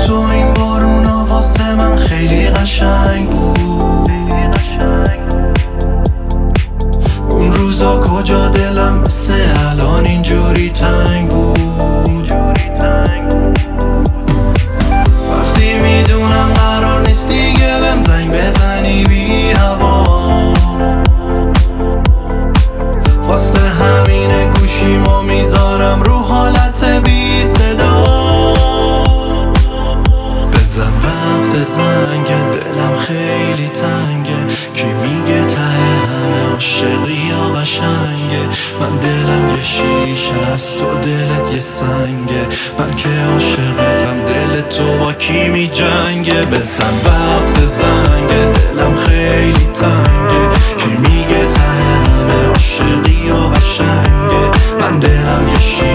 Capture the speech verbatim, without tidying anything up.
تو این بارونا واسه من خیلی قشنگ بود. اون روزا کجا دلم مثل الان اینجوری تنگ بود. وقتی میدونم قرار نیست دیگه بهم زنگ بزنی بی هوا، واسه همینه گوشیمو میذارم رو حالت بی صدا. بزن وقت زنگه، دلم خیلی تنگه. کی میگه ته همه عاشقی یا قشنگه؟ من دلم یه شیشه است، تو دلت یه سنگه. من که عاشقتم، دل تو با کی می جنگه؟ بزن وقت زنگه، دلم خیلی تنگه. کی میگه ته همه عاشقی یا قشنگه؟ من دلم یه شیشه